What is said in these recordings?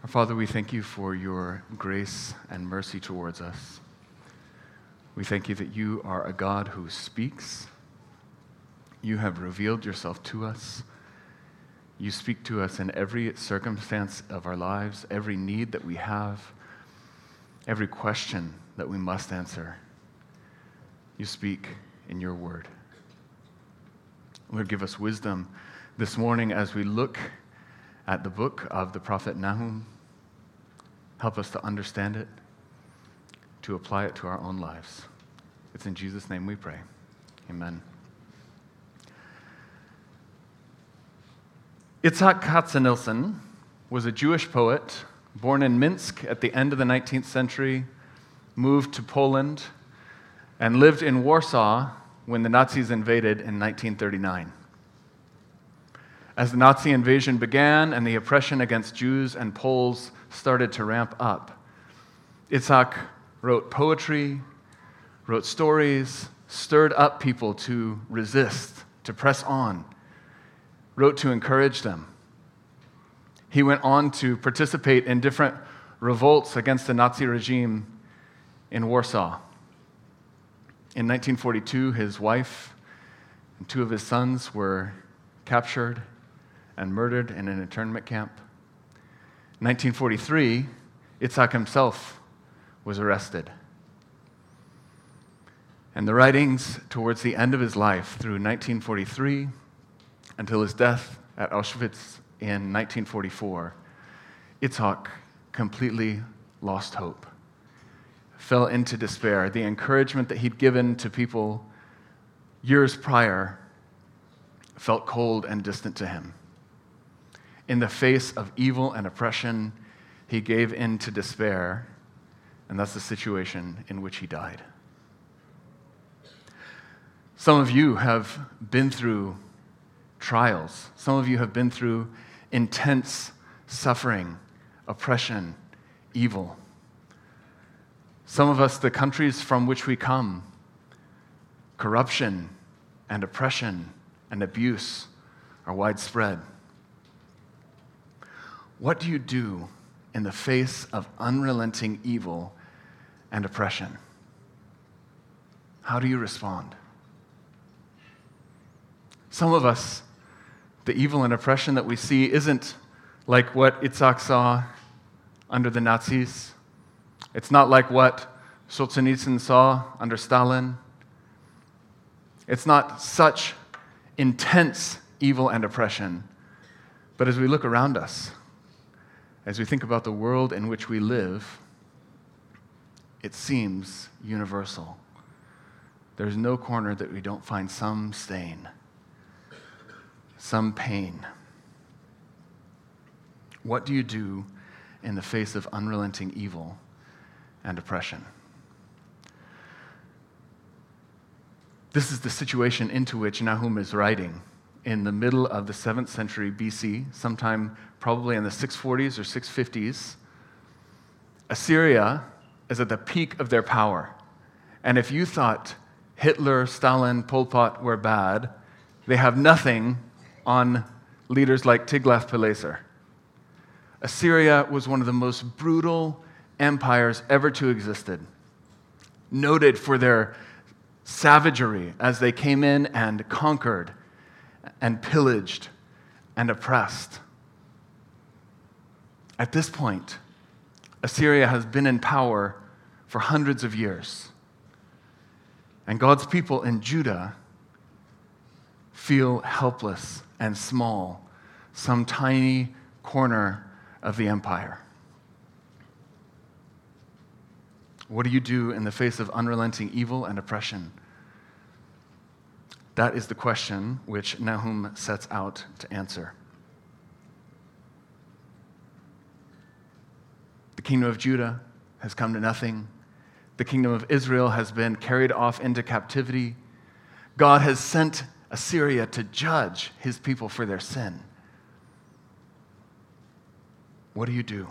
Our Father, we thank you for your grace and mercy towards us. We thank you that you are a God who speaks. You have revealed yourself to us. You speak to us in every circumstance of our lives, every need that we have, every question that we must answer. You speak in your word. Lord, give us wisdom this morning as we look at the book of the prophet Nahum. Help us to understand it, to apply it to our own lives. It's in Jesus' name we pray. Amen. Itzhak Katzenelson was a Jewish poet born in Minsk at the end of the 19th century, moved to Poland, and lived in Warsaw when the Nazis invaded in 1939. As the Nazi invasion began and the oppression against Jews and Poles started to ramp up, Itzhak wrote poetry, wrote stories, stirred up people to resist, to press on, wrote to encourage them. He went on to participate in different revolts against the Nazi regime in Warsaw. In 1942, his wife and two of his sons were captured and murdered in an internment camp. In 1943, Itzhak himself was arrested. And the writings towards the end of his life, through 1943 until his death at Auschwitz in 1944, Itzhak completely lost hope, fell into despair. The encouragement that he'd given to people years prior felt cold and distant to him. In the face of evil and oppression, he gave in to despair, and that's the situation in which he died. Some of you have been through trials. Some of you have been through intense suffering, oppression, evil. Some of us, the countries from which we come, corruption and oppression and abuse are widespread. What do you do in the face of unrelenting evil and oppression? How do you respond? Some of us, the evil and oppression that we see isn't like what Itzhak saw under the Nazis. It's not like what Solzhenitsyn saw under Stalin. It's not such intense evil and oppression. But as we look around us, as we think about the world in which we live, it seems universal. There's no corner that we don't find some stain, some pain. What do you do in the face of unrelenting evil and oppression? This is the situation into which Nahum is writing in the middle of the 7th century BC, sometime probably in the 640s or 650s. Assyria is at the peak of their power. And if you thought Hitler, Stalin, Pol Pot were bad, they have nothing on leaders like Tiglath-Pileser. Assyria was one of the most brutal empires ever to existed, noted for their savagery as they came in and conquered and pillaged and oppressed. At this point, Assyria has been in power for hundreds of years. And God's people in Judah feel helpless and small, some tiny corner of the empire. What do you do in the face of unrelenting evil and oppression? That is the question which Nahum sets out to answer. The kingdom of Judah has come to nothing. The kingdom of Israel has been carried off into captivity. God has sent Assyria to judge his people for their sin. What do you do?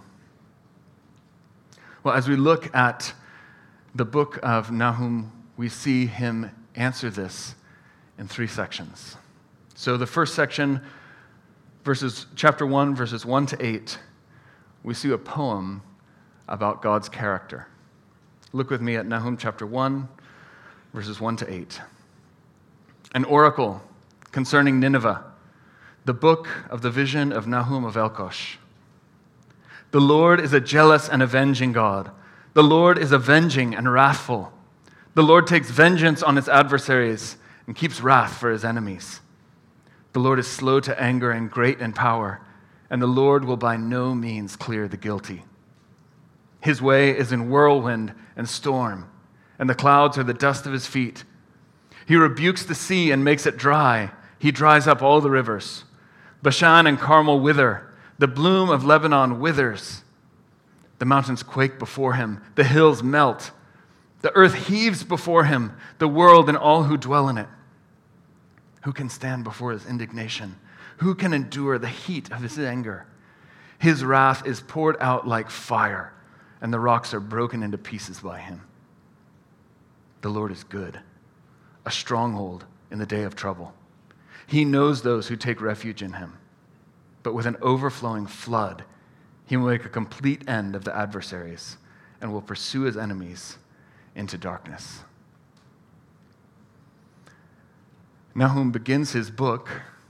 Well, as we look at the book of Nahum, we see him answer this in 3 sections. So the first section, chapter 1, verses 1 to 8, we see a poem about God's character. Look with me at Nahum chapter 1, verses 1 to 8. An oracle concerning Nineveh, the book of the vision of Nahum of Elkosh. The Lord is a jealous and avenging God. The Lord is avenging and wrathful. The Lord takes vengeance on his adversaries and keeps wrath for his enemies. The Lord is slow to anger and great in power, and the Lord will by no means clear the guilty. His way is in whirlwind and storm, and the clouds are the dust of his feet. He rebukes the sea and makes it dry. He dries up all the rivers. Bashan and Carmel wither. The bloom of Lebanon withers. The mountains quake before him. The hills melt. The earth heaves before him, the world and all who dwell in it. Who can stand before his indignation? Who can endure the heat of his anger? His wrath is poured out like fire, and the rocks are broken into pieces by him. The Lord is good, a stronghold in the day of trouble. He knows those who take refuge in him. But with an overflowing flood, he will make a complete end of the adversaries and will pursue his enemies into darkness. Nahum begins his book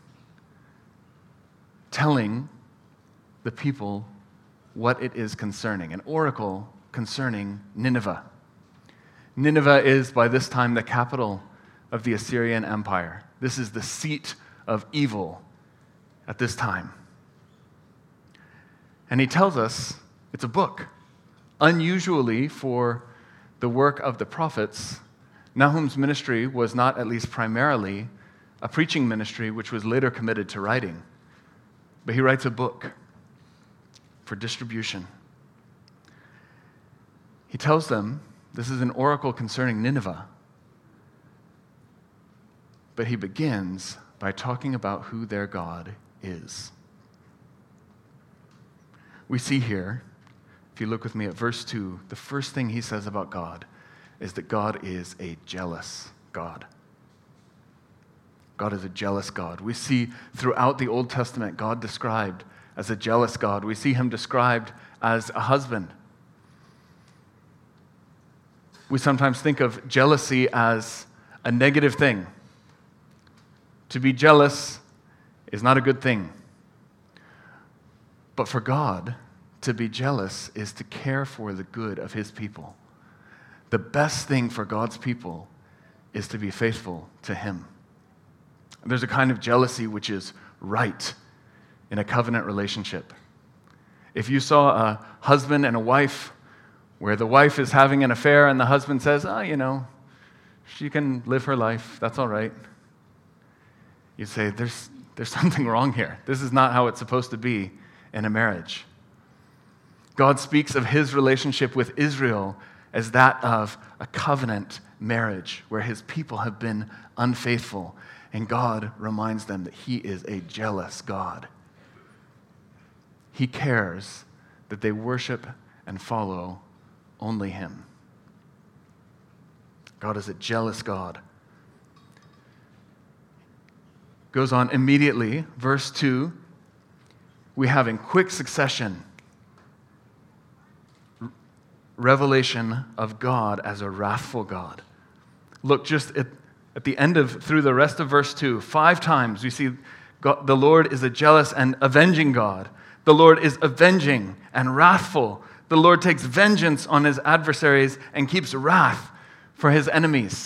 telling the people what it is concerning, an oracle concerning Nineveh. Nineveh is, by this time, the capital of the Assyrian Empire. This is the seat of evil at this time. And he tells us it's a book. Unusually for the work of the prophets, Nahum's ministry was not, at least primarily, a preaching ministry which was later committed to writing. But he writes a book for distribution. He tells them this is an oracle concerning Nineveh. But he begins by talking about who their God is. We see here, if you look with me at verse 2, the first thing he says about God is that God is a jealous God. God is a jealous God. We see throughout the Old Testament God described as a jealous God. We see him described as a husband. We sometimes think of jealousy as a negative thing. To be jealous is not a good thing. But for God, to be jealous is to care for the good of his people. The best thing for God's people is to be faithful to him. There's a kind of jealousy which is right in a covenant relationship. If you saw a husband and a wife where the wife is having an affair and the husband says, she can live her life, that's all right. You'd say, there's something wrong here. This is not how it's supposed to be in a marriage. God speaks of his relationship with Israel as that of a covenant marriage where his people have been unfaithful, and God reminds them that he is a jealous God. He cares that they worship and follow only him. God is a jealous God. Goes on immediately, verse 2, we have in quick succession revelation of God as a wrathful God. Look, just at the end of, through the rest of verse 2, 5 times we see God, the Lord is a jealous and avenging God. The Lord is avenging and wrathful. The Lord takes vengeance on his adversaries and keeps wrath for his enemies.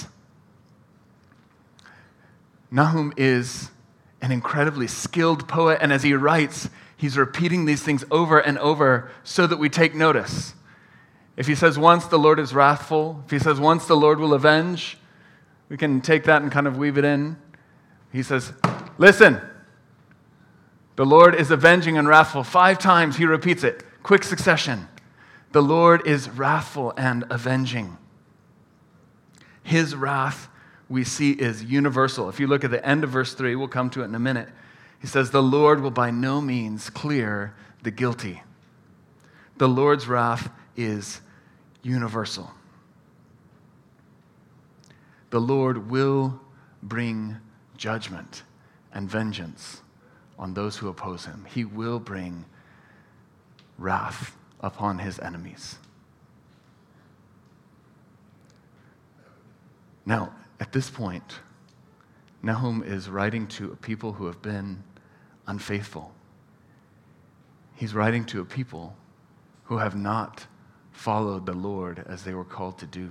Nahum is an incredibly skilled poet, and as he writes, he's repeating these things over and over so that we take notice. If he says once the Lord is wrathful, if he says once the Lord will avenge, we can take that and kind of weave it in. He says, listen, the Lord is avenging and wrathful. 5 times he repeats it, quick succession. The Lord is wrathful and avenging. His wrath, we see, is universal. If you look at the end of verse 3, we'll come to it in a minute. He says, the Lord will by no means clear the guilty. The Lord's wrath is universal. The Lord will bring judgment and vengeance on those who oppose him. He will bring wrath upon his enemies. Now, at this point, Nahum is writing to a people who have been unfaithful. He's writing to a people who have not followed the Lord as they were called to do.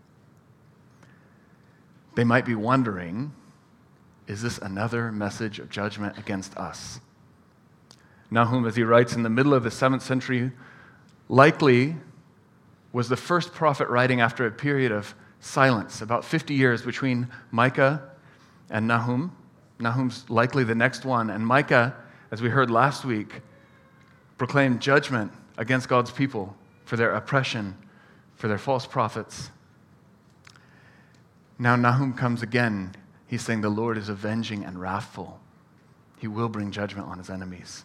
They might be wondering, is this another message of judgment against us? Nahum, as he writes in the middle of the 7th century, likely was the first prophet writing after a period of silence, about 50 years between Micah and Nahum. Nahum's likely the next one. And Micah, as we heard last week, proclaimed judgment against God's people for their oppression, for their false prophets. Now Nahum comes again. He's saying the Lord is avenging and wrathful. He will bring judgment on his enemies.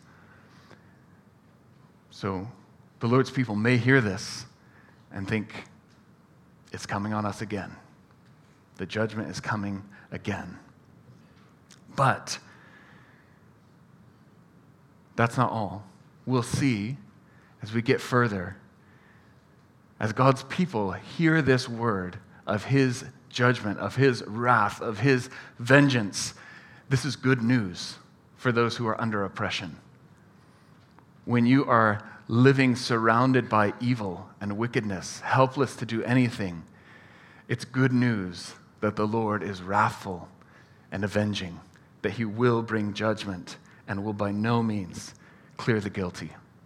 So the Lord's people may hear this and think, it's coming on us again. The judgment is coming again. But that's not all. We'll see as we get further, as God's people hear this word of his judgment, of his wrath, of his vengeance, this is good news for those who are under oppression. When you are living surrounded by evil and wickedness, helpless to do anything, it's good news that the Lord is wrathful and avenging, that he will bring judgment and will by no means clear the guilty.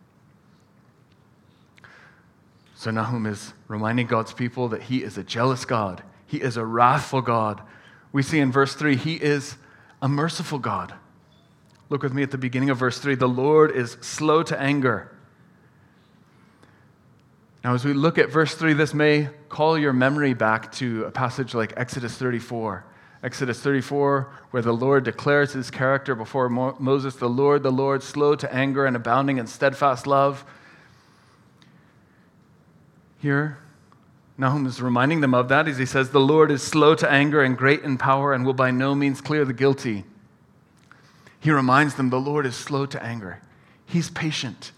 So Nahum is reminding God's people that he is a jealous God. He is a wrathful God. We see in verse 3, he is a merciful God. Look with me at the beginning of verse 3. The Lord is slow to anger. Now, as we look at verse 3, this may call your memory back to a passage like Exodus 34. Exodus 34, where the Lord declares his character before Moses, the Lord, slow to anger and abounding in steadfast love. Here, Nahum is reminding them of that as he says, the Lord is slow to anger and great in power and will by no means clear the guilty. He reminds them the Lord is slow to anger. He's patient.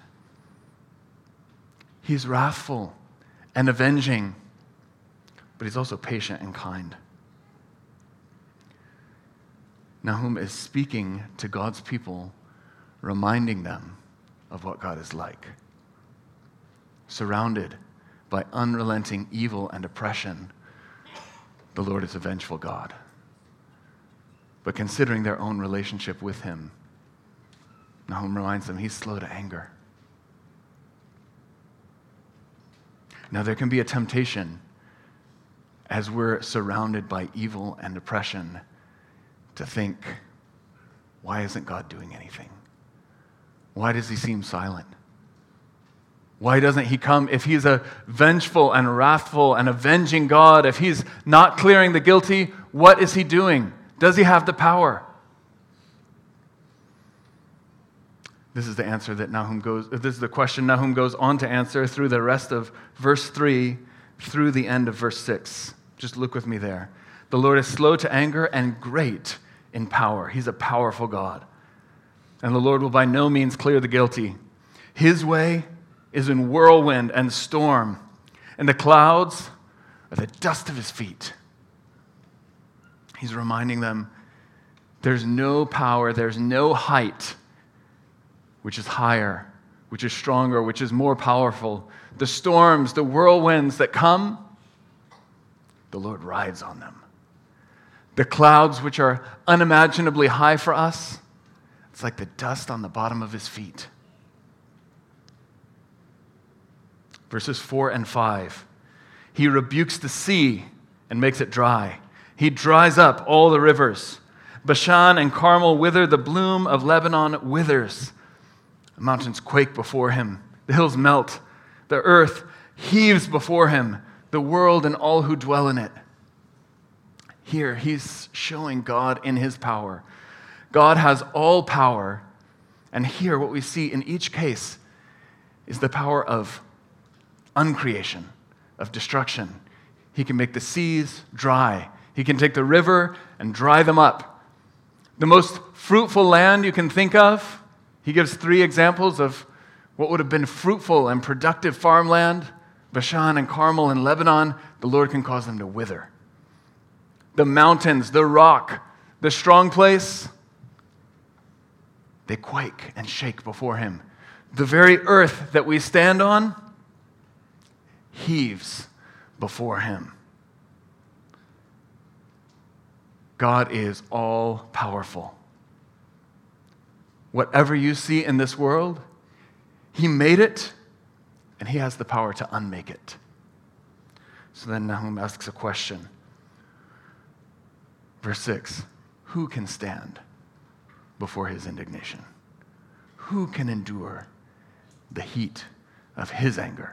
He's wrathful and avenging, but he's also patient and kind. Nahum is speaking to God's people, reminding them of what God is like. Surrounded by unrelenting evil and oppression, the Lord is a vengeful God. But considering their own relationship with him, Nahum reminds them he's slow to anger. Now, there can be a temptation as we're surrounded by evil and oppression to think, why isn't God doing anything? Why does he seem silent? Why doesn't he come? If he's a vengeful and wrathful and avenging God, if he's not clearing the guilty, what is he doing? Does he have the power? This is the answer that this is the question Nahum goes on to answer through the rest of verse 3 through the end of verse 6. Just look with me there. The Lord is slow to anger and great in power. He's a powerful God. And the Lord will by no means clear the guilty. His way is in whirlwind and storm, and the clouds are the dust of his feet. He's reminding them there's no power, there's no height which is higher, which is stronger, which is more powerful. The storms, the whirlwinds that come, the Lord rides on them. The clouds, which are unimaginably high for us, it's like the dust on the bottom of his feet. Verses 4 and 5. He rebukes the sea and makes it dry. He dries up all the rivers. Bashan and Carmel wither, the bloom of Lebanon withers. The mountains quake before him. The hills melt. The earth heaves before him. The world and all who dwell in it. Here, he's showing God in his power. God has all power. And here, what we see in each case is the power of uncreation, of destruction. He can make the seas dry. He can take the river and dry them up. The most fruitful land you can think of, he gives 3 examples of What would have been fruitful and productive farmland, Bashan and Carmel and Lebanon, the Lord can cause them to wither. The mountains, the rock, the strong place, they quake and shake before him. The very earth that we stand on heaves before him. God is all powerful. Whatever you see in this world, he made it, and he has the power to unmake it. So then Nahum asks a question. Verse 6, who can stand before his indignation? Who can endure the heat of his anger?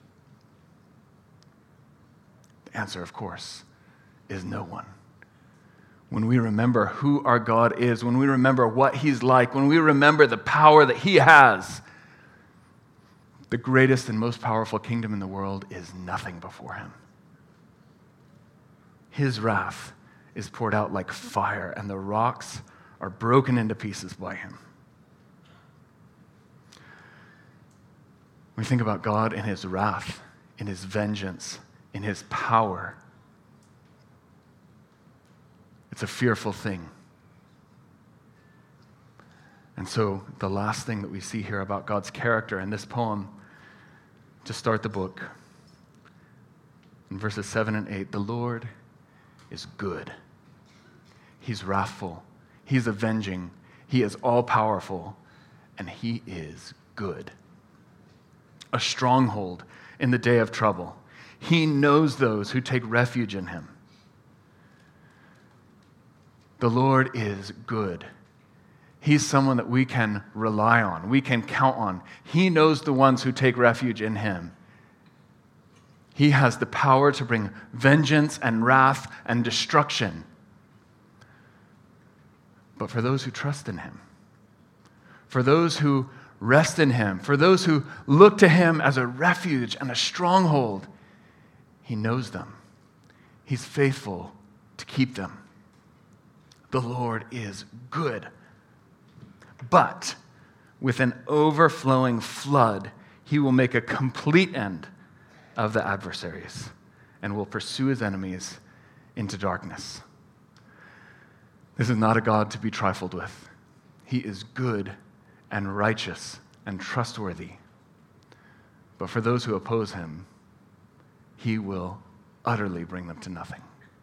The answer, of course, is no one. When we remember who our God is, when we remember what he's like, when we remember the power that he has, the greatest and most powerful kingdom in the world is nothing before him. His wrath is poured out like fire, and the rocks are broken into pieces by him. We think about God in his wrath, in his vengeance, in his power. It's a fearful thing. And so the last thing that we see here about God's character in this poem, to start the book, in verses 7 and 8, the Lord is good. He's wrathful. He's avenging. He is all-powerful. And he is good. A stronghold in the day of trouble. He knows those who take refuge in him. The Lord is good. He's someone that we can rely on, we can count on. He knows the ones who take refuge in him. He has the power to bring vengeance and wrath and destruction. But for those who trust in him, for those who rest in him, for those who look to him as a refuge and a stronghold, he knows them. He's faithful to keep them. The Lord is good. But with an overflowing flood, he will make a complete end of the adversaries and will pursue his enemies into darkness. This is not a God to be trifled with. He is good and righteous and trustworthy. But for those who oppose him, he will utterly bring them to nothing.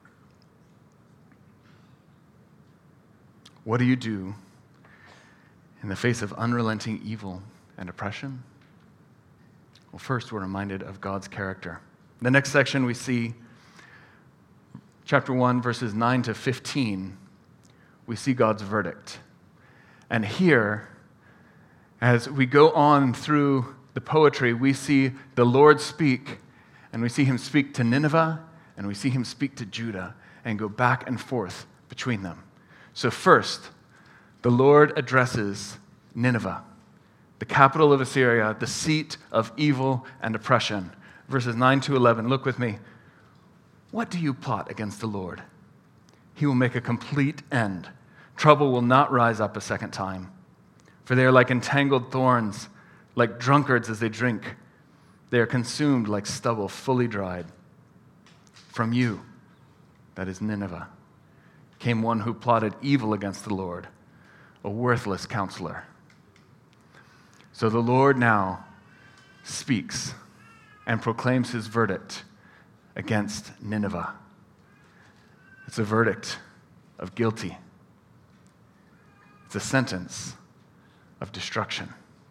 What do you do in the face of unrelenting evil and oppression? Well, first, we're reminded of God's character. The next section we see, chapter 1, verses 9 to 15, we see God's verdict. And here, as we go on through the poetry, we see the Lord speak, and we see him speak to Nineveh, and we see him speak to Judah, and go back and forth between them. So first, the Lord addresses Nineveh, the capital of Assyria, the seat of evil and oppression. Verses 9 to 11, look with me. What do you plot against the Lord? He will make a complete end. Trouble will not rise up a second time. For they are like entangled thorns, like drunkards as they drink. They are consumed like stubble fully dried. From you, that is Nineveh, came one who plotted evil against the Lord, a worthless counselor. So the Lord now speaks and proclaims his verdict against Nineveh. It's a verdict of guilty. It's a sentence of destruction.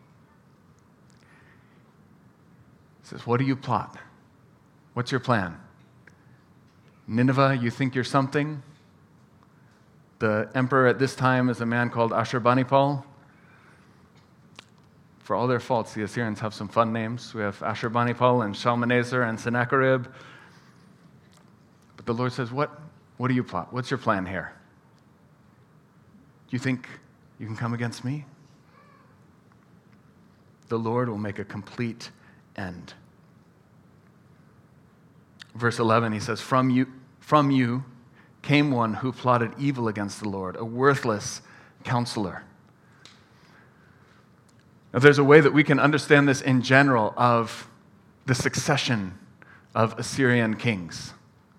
He says, what do you plot? What's your plan? Nineveh, you think you're something? The emperor at this time is a man called Ashurbanipal. For all their faults, the Assyrians have some fun names. We have Ashurbanipal and Shalmaneser and Sennacherib. But the Lord says, what do you plot? What's your plan here? Do you think you can come against me? The Lord will make a complete end. Verse 11, he says, From you came one who plotted evil against the Lord, a worthless counselor. Now, there's a way that we can understand this in general of the succession of Assyrian kings.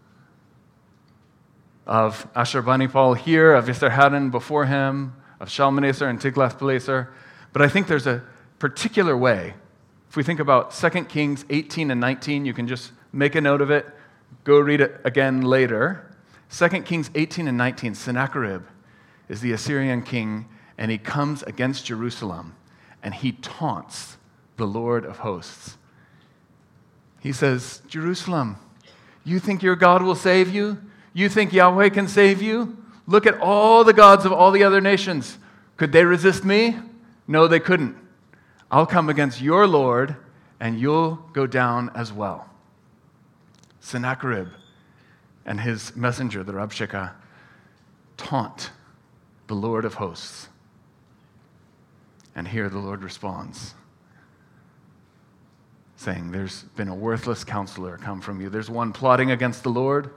Of Ashurbanipal here, of Esarhaddon before him, of Shalmaneser and Tiglath-Pileser. But I think there's a particular way. If we think about 2 Kings 18 and 19, you can just make a note of it, go read it again later. 2 Kings 18 and 19, Sennacherib is the Assyrian king, and he comes against Jerusalem, and he taunts the Lord of hosts. He says, Jerusalem, you think your God will save you? You think Yahweh can save you? Look at all the gods of all the other nations. Could they resist me? No, they couldn't. I'll come against your Lord, and you'll go down as well. Sennacherib and his messenger, the Rabshakeh, taunt the Lord of hosts. And here the Lord responds, saying, there's been a worthless counselor come from you. There's one plotting against the Lord.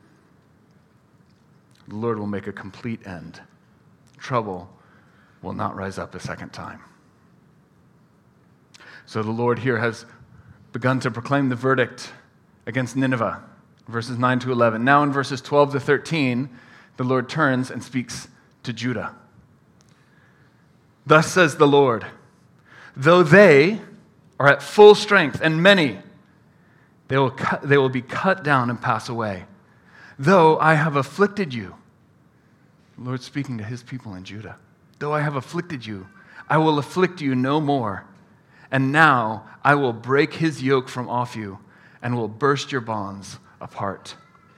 The Lord will make a complete end. Trouble will not rise up a second time. So the Lord here has begun to proclaim the verdict against Nineveh, verses 9 to 11. Now in verses 12 to 13, the Lord turns and speaks to Judah. Thus says the Lord, though they are at full strength and many, they will be cut down and pass away. Though I have afflicted you, the Lord speaking to his people in Judah, though I have afflicted you, I will afflict you no more. And now I will break his yoke from off you and will burst your bonds apart.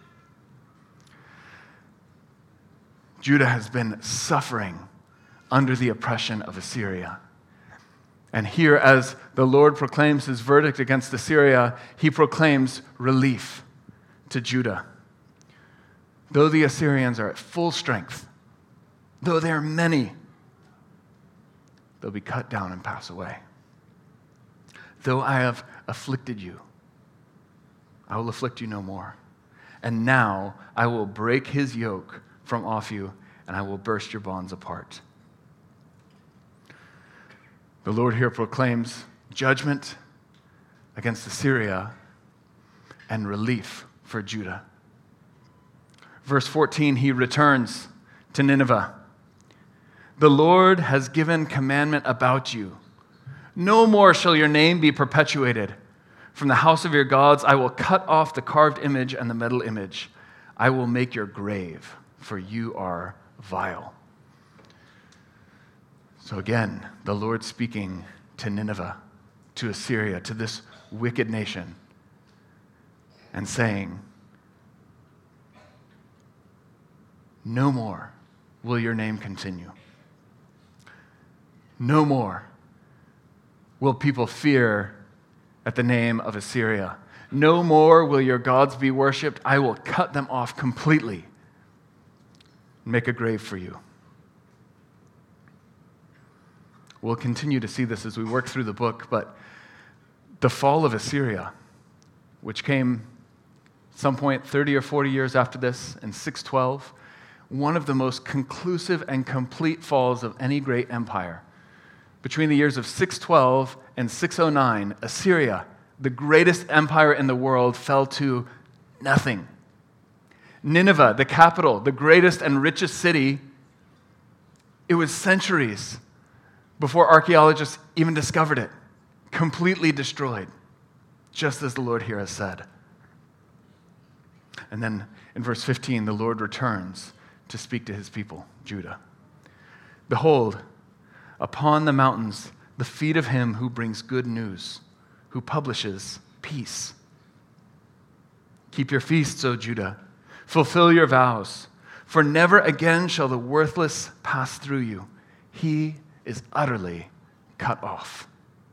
Judah has been suffering under the oppression of Assyria. And here, as the Lord proclaims his verdict against Assyria, he proclaims relief to Judah. Though the Assyrians are at full strength, though they are many, they'll be cut down and pass away. Though I have afflicted you, I will afflict you no more. And now I will break his yoke from off you, and I will burst your bonds apart. The Lord here proclaims judgment against Assyria and relief for Judah. Verse 14, he returns to Nineveh. The Lord has given commandment about you. No more shall your name be perpetuated. From the house of your gods I will cut off the carved image and the metal image. I will make your grave, for you are vile. So again, the Lord speaking to Nineveh, to Assyria, to this wicked nation, and saying, no more will your name continue. No more will people fear at the name of Assyria. No more will your gods be worshipped. I will cut them off completely and make a grave for you. We'll continue to see this as we work through the book, but the fall of Assyria, which came some point 30 or 40 years after this in 612, one of the most conclusive and complete falls of any great empire. Between the years of 612 and 609, Assyria, the greatest empire in the world, fell to nothing. Nineveh, the capital, the greatest and richest city, it was centuries before archaeologists even discovered it, completely destroyed, just as the Lord here has said. And then in verse 15, the Lord returns to speak to his people, Judah. Behold, upon the mountains, the feet of him who brings good news, who publishes peace. Keep your feasts, O Judah. Fulfill your vows, for never again shall the worthless pass through you. He is utterly cut off.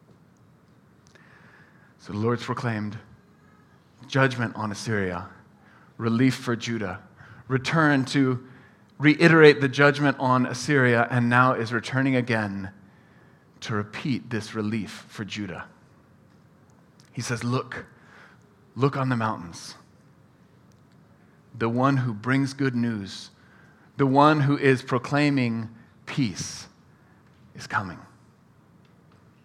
So the Lord's proclaimed judgment on Assyria, relief for Judah, return to reiterate the judgment on Assyria, and now is returning again to repeat this relief for Judah. He says, look on the mountains. The one who brings good news, the one who is proclaiming peace is coming.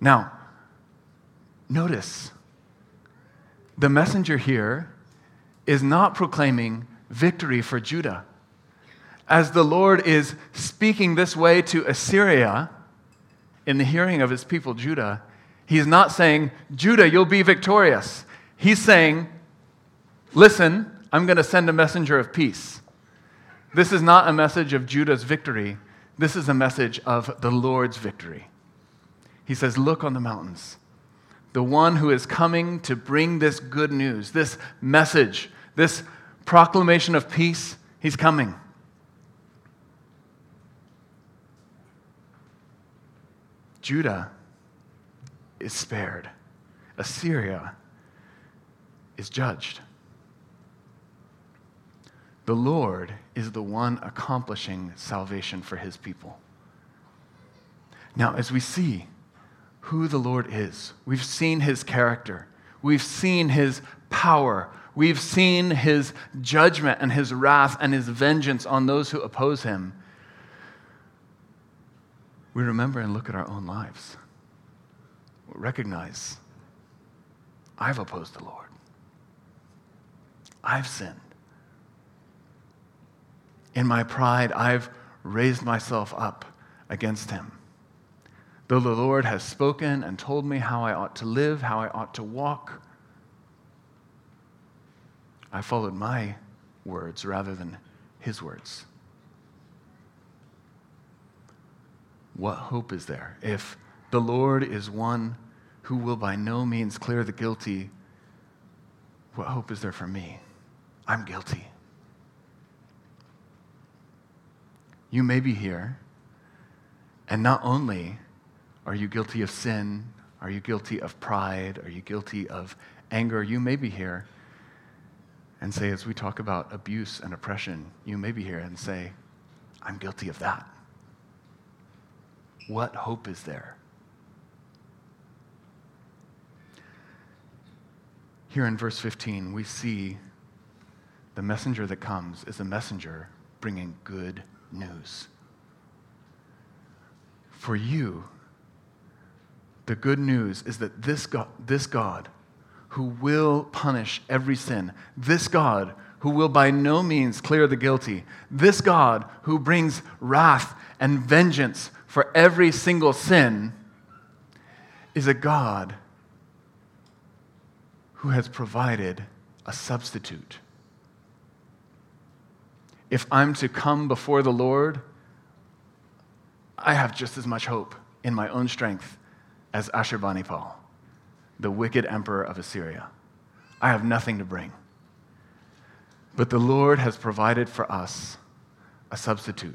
Now, notice, the messenger here is not proclaiming victory for Judah. As the Lord is speaking this way to Assyria in the hearing of his people Judah, he's not saying, Judah, you'll be victorious. He's saying, listen, I'm going to send a messenger of peace. This is not a message of Judah's victory. This is a message of the Lord's victory. He says, look on the mountains. The one who is coming to bring this good news, this message, this proclamation of peace, he's coming. Judah is spared. Assyria is judged. The Lord is the one accomplishing salvation for his people. Now, as we see who the Lord is, we've seen his character, we've seen his power, we've seen his judgment and his wrath and his vengeance on those who oppose him. We remember and look at our own lives. We recognize, I've opposed the Lord. I've sinned. In my pride, I've raised myself up against him. Though the Lord has spoken and told me how I ought to live, how I ought to walk, I followed my words rather than his words. What hope is there? If the Lord is one who will by no means clear the guilty, what hope is there for me? I'm guilty. You may be here, and not only are you guilty of sin, are you guilty of pride, are you guilty of anger, you may be here and say, as we talk about abuse and oppression, you may be here and say, I'm guilty of that. What hope is there? Here in verse 15, we see the messenger that comes is a messenger bringing good news. For you, the good news is that this God who will punish every sin, this God who will by no means clear the guilty, this God who brings wrath and vengeance for every single sin, is a God who has provided a substitute. If I'm to come before the Lord, I have just as much hope in my own strength as Ashurbanipal, the wicked emperor of Assyria. I have nothing to bring. But the Lord has provided for us a substitute.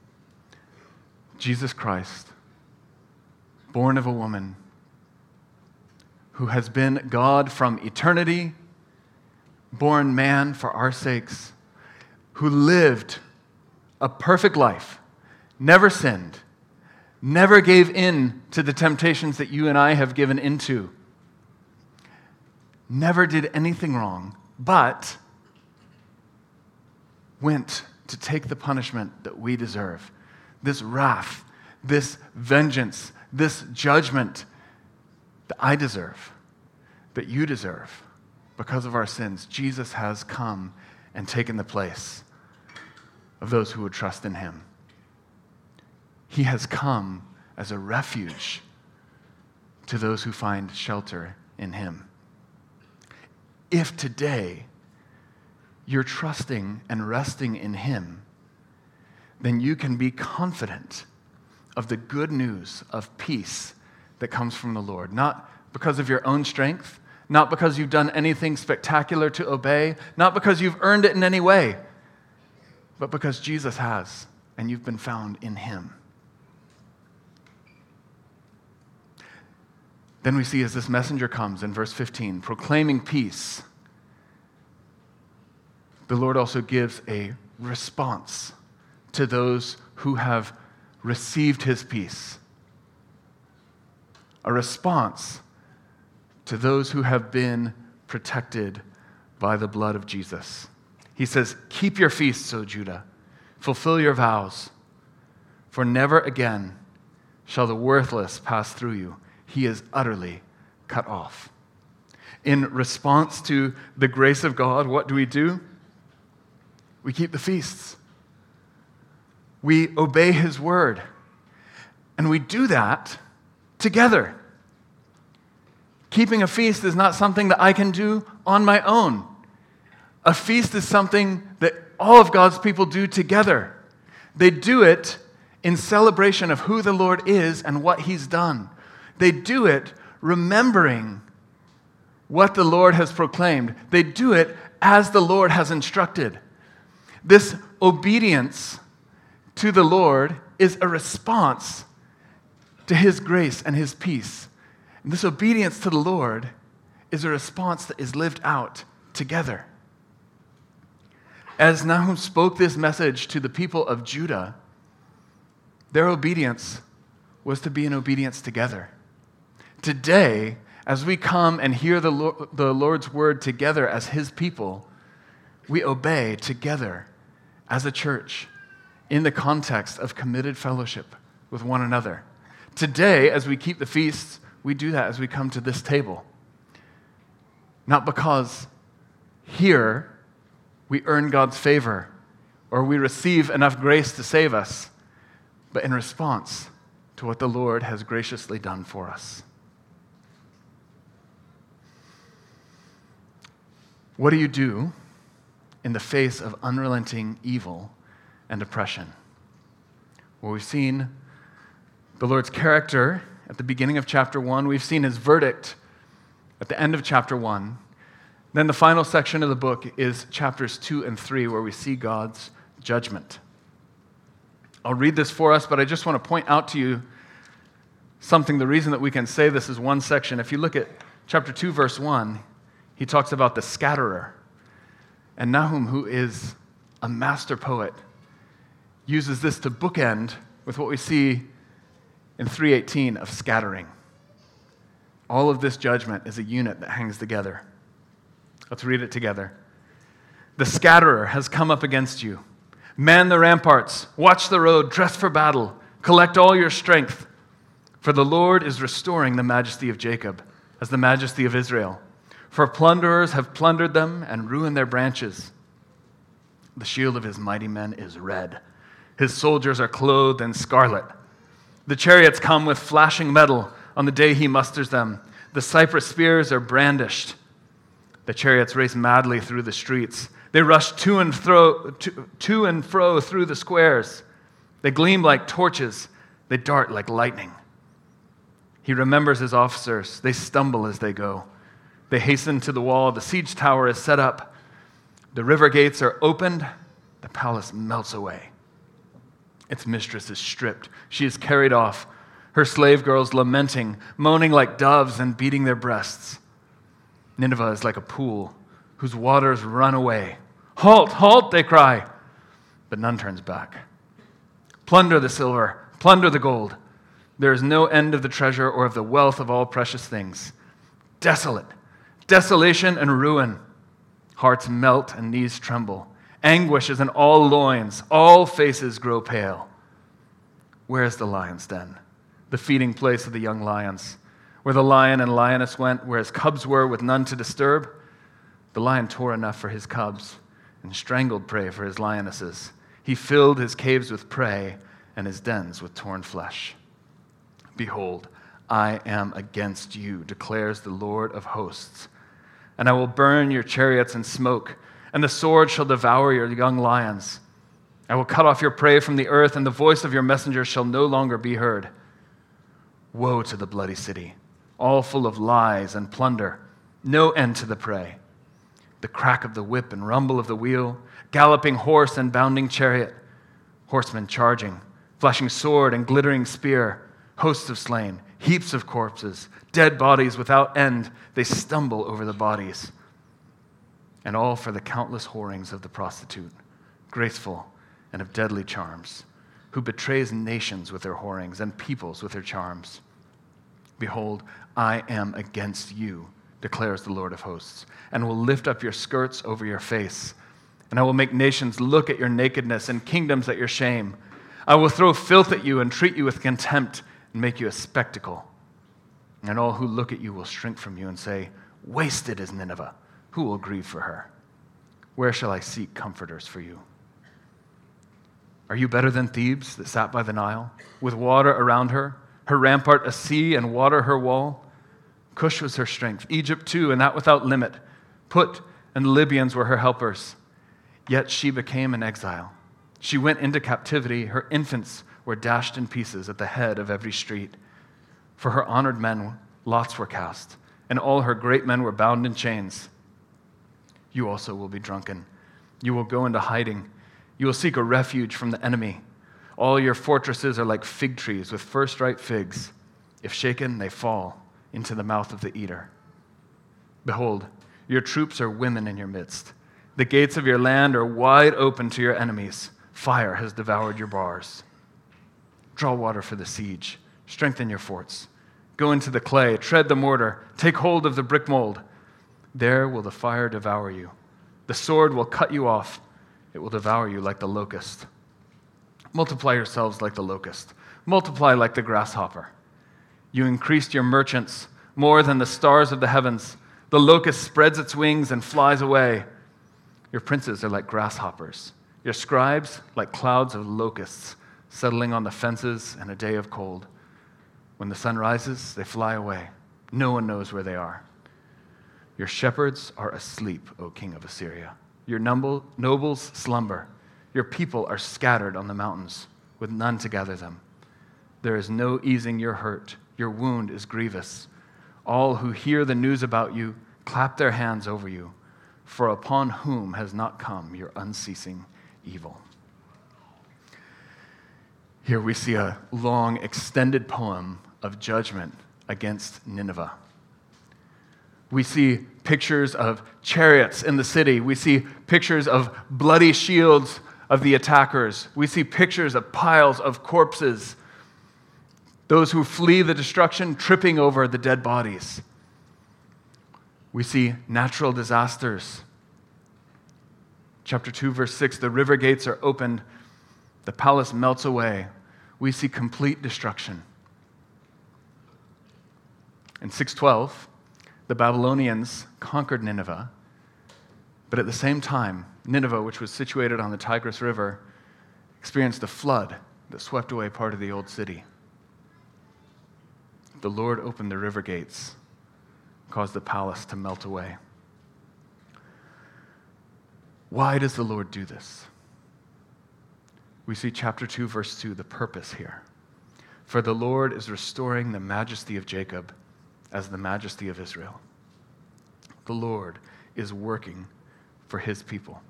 Jesus Christ, born of a woman, who has been God from eternity, born man for our sakes, who lived a perfect life, never sinned, never gave in to the temptations that you and I have given into, never did anything wrong, but went to take the punishment that we deserve. This wrath, this vengeance, this judgment that I deserve, that you deserve because of our sins. Jesus has come and taken the place of those who would trust in him. He has come as a refuge to those who find shelter in him. If today you're trusting and resting in him, then you can be confident of the good news of peace that comes from the Lord. Not because of your own strength, not because you've done anything spectacular to obey, not because you've earned it in any way, but because Jesus has, and you've been found in him. Then we see as this messenger comes in verse 15, proclaiming peace, the Lord also gives a response to those who have received his peace. A response to those who have been protected by the blood of Jesus. He says, keep your feasts, O Judah, fulfill your vows, for never again shall the worthless pass through you. he is utterly cut off. In response to the grace of God, what do? We keep the feasts. We obey his word. And we do that together. Keeping a feast is not something that I can do on my own. A feast is something that all of God's people do together. They do it in celebration of who the Lord is and what he's done. They do it remembering what the Lord has proclaimed. They do it as the Lord has instructed. This obedience to the Lord is a response to his grace and his peace. And this obedience to the Lord is a response that is lived out together. As Nahum spoke this message to the people of Judah, their obedience was to be an obedience together. Today, as we come and hear the Lord's word together as his people, we obey together as a church in the context of committed fellowship with one another. Today, as we keep the feasts, we do that as we come to this table. Not because here we earn God's favor or we receive enough grace to save us, but in response to what the Lord has graciously done for us. What do you do in the face of unrelenting evil and oppression? Well, we've seen the Lord's character at the beginning of chapter 1. We've seen his verdict at the end of chapter 1. Then the final section of the book is chapters 2 and 3, where we see God's judgment. I'll read this for us, but I just want to point out to you something, the reason that we can say this is one section. If you look at chapter 2, verse 1, he talks about the scatterer. And Nahum, who is a master poet, uses this to bookend with what we see in 3:18 of scattering. All of this judgment is a unit that hangs together. Let's read it together. The scatterer has come up against you. Man the ramparts, watch the road, dress for battle, collect all your strength. For the Lord is restoring the majesty of Jacob as the majesty of Israel. For plunderers have plundered them and ruined their branches. The shield of his mighty men is red. His soldiers are clothed in scarlet. The chariots come with flashing metal on the day he musters them. The cypress spears are brandished. The chariots race madly through the streets. They rush to and fro through the squares. They gleam like torches. They dart like lightning. He remembers his officers. They stumble as they go. They hasten to the wall. The siege tower is set up. The river gates are opened. The palace melts away. Its mistress is stripped. She is carried off. Her slave girls lamenting, moaning like doves and beating their breasts. Nineveh is like a pool whose waters run away. Halt, halt, they cry. But none turns back. Plunder the silver, plunder the gold. There is no end of the treasure or of the wealth of all precious things. Desolate, desolation and ruin. Hearts melt and knees tremble. Anguish is in all loins. All faces grow pale. Where is the lion's den? The feeding place of the young lions, where the lion and lioness went, where his cubs were with none to disturb. The lion tore enough for his cubs and strangled prey for his lionesses. He filled his caves with prey and his dens with torn flesh. Behold, I am against you, declares the Lord of hosts, and I will burn your chariots in smoke, and the sword shall devour your young lions. I will cut off your prey from the earth, and the voice of your messengers shall no longer be heard. Woe to the bloody city, all full of lies and plunder, no end to the prey. The crack of the whip and rumble of the wheel, galloping horse and bounding chariot, horsemen charging, flashing sword and glittering spear, hosts of slain, heaps of corpses, dead bodies without end. They stumble over the bodies. And all for the countless whorings of the prostitute, graceful and of deadly charms, who betrays nations with her whorings and peoples with her charms. Behold, I am against you, declares the Lord of hosts, and will lift up your skirts over your face. And I will make nations look at your nakedness and kingdoms at your shame. I will throw filth at you and treat you with contempt and make you a spectacle. and all who look at you will shrink from you and say, 'Wasted is Nineveh. Who will grieve for her? Where shall I seek comforters for you?' Are you better than Thebes that sat by the Nile, with water around her, her rampart a sea and water her wall? Cush was her strength, Egypt too, and that without limit. Put and the Libyans were her helpers. Yet she became an exile. She went into captivity. Her infants were dashed in pieces at the head of every street. For her honored men, lots were cast, and all her great men were bound in chains. You also will be drunken. You will go into hiding. You will seek a refuge from the enemy. All your fortresses are like fig trees with first-ripe figs. If shaken, they fall into the mouth of the eater. Behold, your troops are women in your midst. The gates of your land are wide open to your enemies. Fire has devoured your bars. Draw water for the siege. Strengthen your forts. Go into the clay. Tread the mortar. Take hold of the brick mold. There will the fire devour you. The sword will cut you off. It will devour you like the locust. Multiply yourselves like the locust. Multiply like the grasshopper. You increased your merchants more than the stars of the heavens. The locust spreads its wings and flies away. Your princes are like grasshoppers. Your scribes like clouds of locusts settling on the fences in a day of cold. When the sun rises, they fly away. No one knows where they are. Your shepherds are asleep, O king of Assyria. Your nobles slumber. Your people are scattered on the mountains, with none to gather them. There is no easing your hurt. Your wound is grievous. All who hear the news about you clap their hands over you, for upon whom has not come your unceasing evil. Here we see a long, extended poem of judgment against Nineveh. We see pictures of chariots in the city. We see pictures of bloody shields of the attackers. We see pictures of piles of corpses. Those who flee the destruction tripping over the dead bodies. We see natural disasters. Chapter 2, verse 6, the river gates are opened. The palace melts away. We see complete destruction. In 612, the Babylonians conquered Nineveh, but at the same time, Nineveh, which was situated on the Tigris River, experienced a flood that swept away part of the old city. The Lord opened the river gates, caused the palace to melt away. Why does the Lord do this? We see chapter 2, verse 2, the purpose here. For the Lord is restoring the majesty of Jacob as the majesty of Israel. The Lord is working for his people.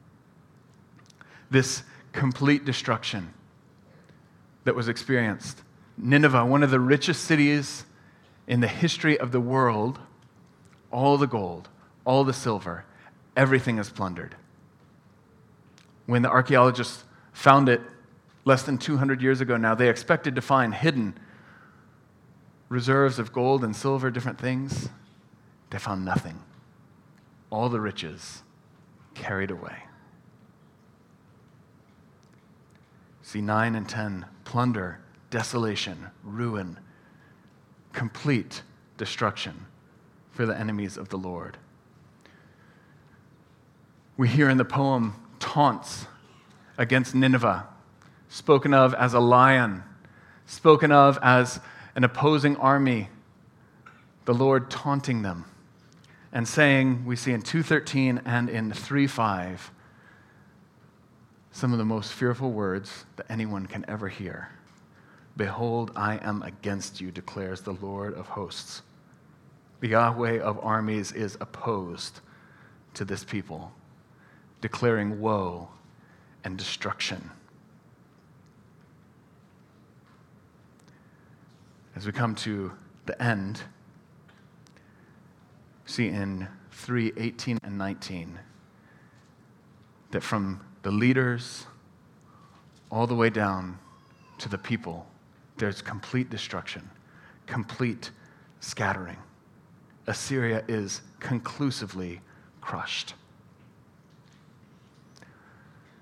This complete destruction that was experienced, Nineveh, one of the richest cities in the history of the world, all the gold, all the silver, everything is plundered. When the archaeologists found it less than 200 years ago now, they expected to find hidden reserves of gold and silver, different things. They found nothing. All the riches carried away. See 9 and 10, plunder, desolation, ruin, complete destruction for the enemies of the Lord. We hear in the poem taunts against Nineveh, spoken of as a lion, spoken of as an opposing army, the Lord taunting them and saying, we see in 2:13 and in 3:5, some of the most fearful words that anyone can ever hear. Behold, I am against you, declares the Lord of hosts. The Yahweh of armies is opposed to this people, declaring woe and destruction. As we come to the end, see in 3:18 and 19 that from the leaders all the way down to the people, there's complete destruction, complete scattering. Assyria is conclusively crushed.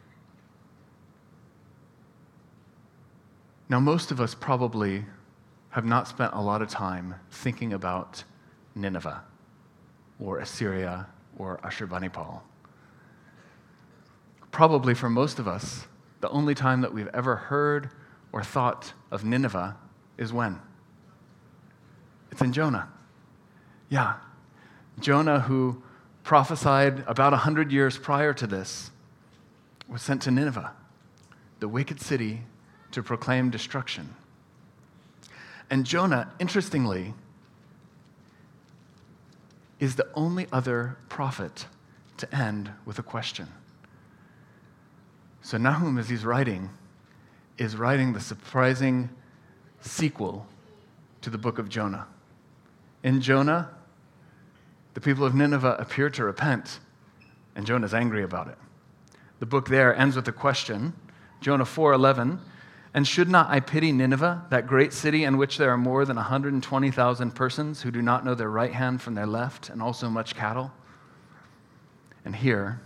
Now, most of us probably have not spent a lot of time thinking about Nineveh or Assyria or Ashurbanipal. Probably for most of us, the only time that we've ever heard or thought of Nineveh is when? It's in Jonah. Yeah, Jonah, who prophesied about 100 years prior to this, was sent to Nineveh, the wicked city, to proclaim destruction. And Jonah, interestingly, is the only other prophet to end with a question. So Nahum, as he's writing, is writing the surprising sequel to the book of Jonah. In Jonah, the people of Nineveh appear to repent, and Jonah's angry about it. The book there ends with a question, Jonah 4:11, "And should not I pity Nineveh, that great city in which there are more than 120,000 persons who do not know their right hand from their left, and also much cattle?" And here,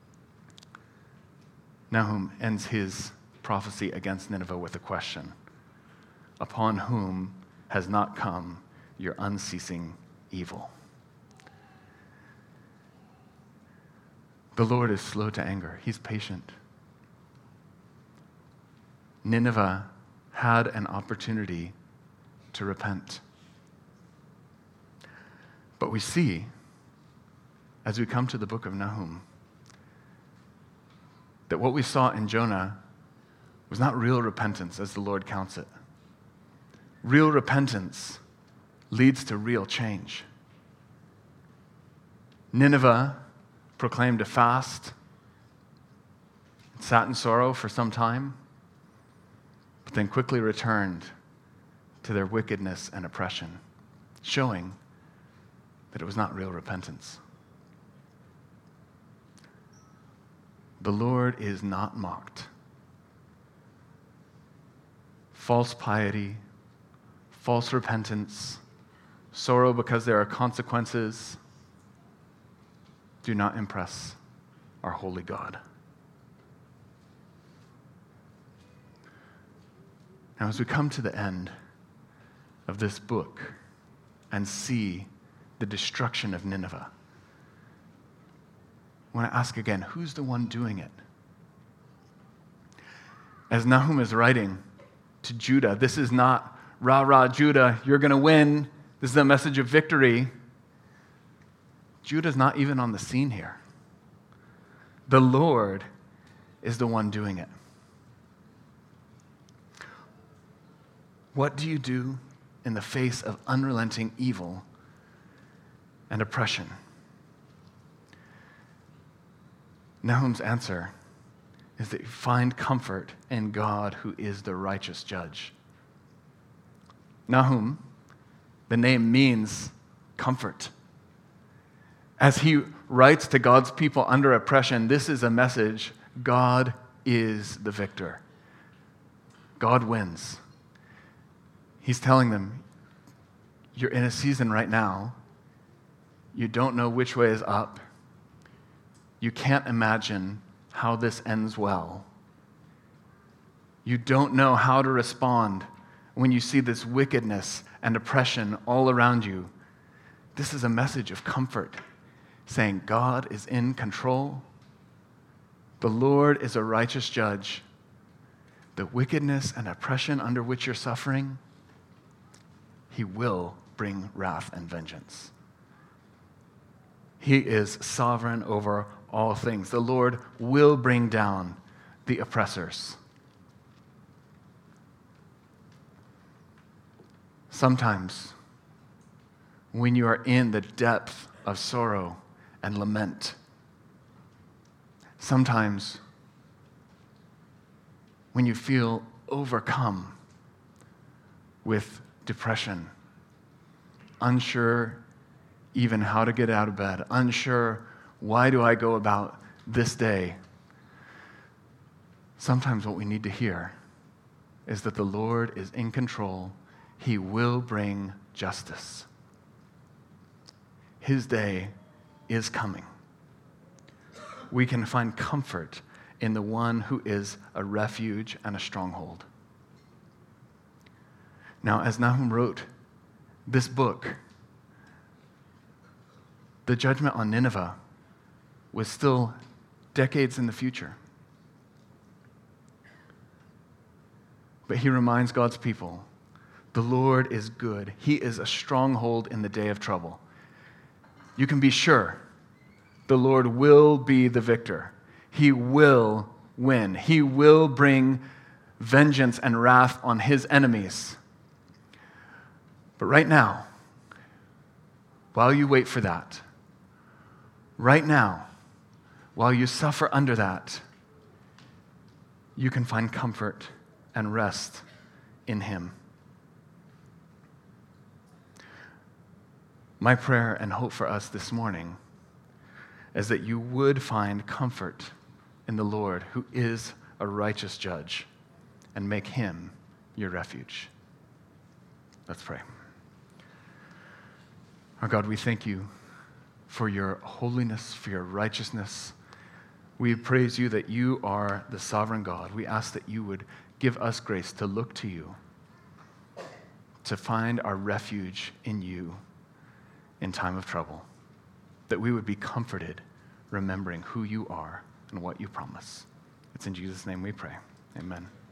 Nahum ends his prophecy against Nineveh with a question, "Upon whom has not come your unceasing evil?" The Lord is slow to anger. He's patient. Nineveh had an opportunity to repent. But we see, as we come to the book of Nahum, that what we saw in Jonah was not real repentance as the Lord counts it. Real repentance leads to real change. Nineveh proclaimed a fast, sat in sorrow for some time, but then quickly returned to their wickedness and oppression, showing that it was not real repentance. The Lord is not mocked. False piety, false repentance, sorrow because there are consequences do not impress our holy God. Now, as we come to the end of this book and see the destruction of Nineveh, I want to ask again, who's the one doing it? As Nahum is writing to Judah, this is not, "Rah, rah, Judah, you're going to win. This is a message of victory." Judah's not even on the scene here. The Lord is the one doing it. What do you do in the face of unrelenting evil and oppression? Nahum's answer is that you find comfort in God, who is the righteous judge. Nahum, the name means comfort. As he writes to God's people under oppression, this is a message: God is the victor. God wins. He's telling them, you're in a season right now, you don't know which way is up. You can't imagine how this ends well. You don't know how to respond when you see this wickedness and oppression all around you. This is a message of comfort, saying God is in control. The Lord is a righteous judge. The wickedness and oppression under which you're suffering, He will bring wrath and vengeance. He is sovereign over all things. The Lord will bring down the oppressors. Sometimes, when you are in the depth of sorrow and lament, sometimes when you feel overcome with depression, unsure even how to get out of bed, unsure why do I go about this day, sometimes what we need to hear is that the Lord is in control. He will bring justice. His day is coming. We can find comfort in the one who is a refuge and a stronghold. Now, as Nahum wrote this book, the judgment on Nineveh was still decades in the future. But he reminds God's people, the Lord is good. He is a stronghold in the day of trouble. You can be sure the Lord will be the victor. He will win. He will bring vengeance and wrath on his enemies. But right now, while you wait for that, right now, while you suffer under that, you can find comfort and rest in him. My prayer and hope for us this morning is that you would find comfort in the Lord, who is a righteous judge, and make him your refuge. Let's pray. Our God, we thank you for your holiness, for your righteousness. We praise you that you are the sovereign God. We ask that you would give us grace to look to you, to find our refuge in you in time of trouble, that we would be comforted remembering who you are and what you promise. It's in Jesus' name we pray. Amen.